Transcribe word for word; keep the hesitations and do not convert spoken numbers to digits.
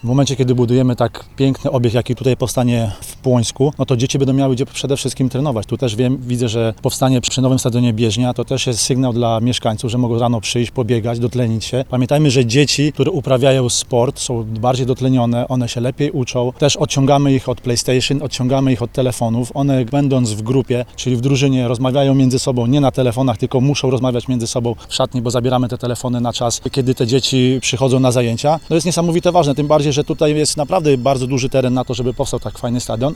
W momencie, kiedy budujemy tak piękny obiekt, jaki tutaj powstanie w Płońsku, no to dzieci będą miały gdzie przede wszystkim trenować. Tu też wiem, widzę, że powstanie przy nowym stadionie Bieżnia, to też jest sygnał dla mieszkańców, że mogą rano przyjść, pobiegać, dotlenić się. Pamiętajmy, że dzieci, które uprawiają sport, są bardziej dotlenione, one się lepiej uczą. Też odciągamy ich od PlayStation, odciągamy ich od telefonów. One będąc w grupie, czyli w drużynie, rozmawiają między sobą nie na telefonach, tylko muszą rozmawiać między sobą w szatni, bo zabieramy te telefony na czas, kiedy te dzieci przychodzą na zajęcia. To jest niesamowite ważne, tym bardziej, że tutaj jest naprawdę bardzo duży teren na to, żeby powstał tak fajny stadion,